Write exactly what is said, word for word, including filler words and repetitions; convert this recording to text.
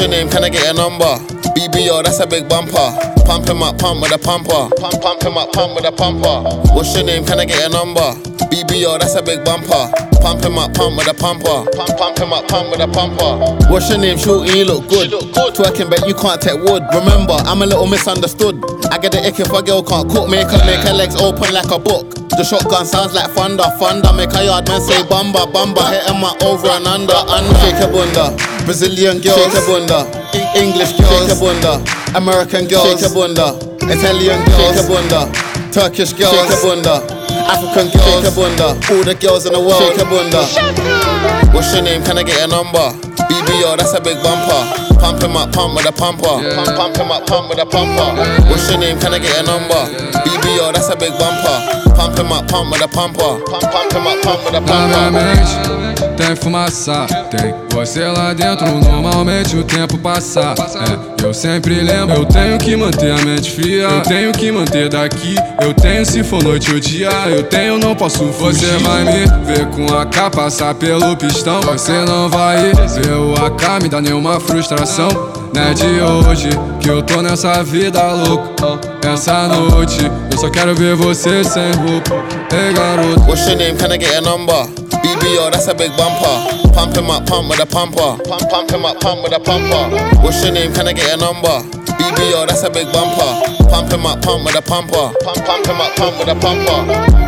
your name? Can I get your number? B B O, that's a big bumper. Pump him up, pump with a pumper. Pump, pump him up, pump with a pumper. What's your name? Can I get your number? B B O, that's a big bumper. Pump him up, pump with a pumper. Pump, pump him up, pump with a pumper. What's your name? Shorty, you look good. Twerking, bet you can't take wood. Remember, I'm a little misunderstood. I get the ick if a girl can't cook. Make her, make her legs open like a book. The shotgun sounds like thunder, thunder. Make a yard man say bamba, bamba. Hit him up over and under, under. Shake a bunda, Brazilian girls. Shake a bunda, English girls. Shake a bunda, American girls. Shake a bunda, Italian girls. Shake a bunda, Turkish girls. Shake a bunda, African girls. Shake a bunda, all the girls in the world. Shake a bunda. What's your name? Can I get a number? B B O, that's a big bumper. Pump him up, pump with a pumper. Pump, pump him up, pump with a pumper. What's your name? Can I get a number? B B O, that's a big bumper. Pump him up, pump with a pumper. Pump, pump him up, pump with a pumper. Na minha mente tem fumaça, tem você lá dentro. Normalmente o tempo passa. É, eu sempre lembro. Eu tenho que manter a mente fria. Eu tenho que manter daqui. Eu tenho se for noite ou dia. Eu tenho, não posso fugir. Você vai me ver com a K passar pelo pistão. Você não vai ver o A K me dar nenhuma frustração. Não é de hoje que eu tô nessa vida louca. Essa noite eu só quero ver você sem roupa. Ei garoto. What's your name? Can I get a number? B B O, that's a big bumper. Pump him up, pump with a pumper. Pump, pump him up, pump with a pumper. What's your name? Can I get a number? B B O, that's a big bumper. Pump him up, pump with a pumper. Pump, pump him up, pump with a pumper.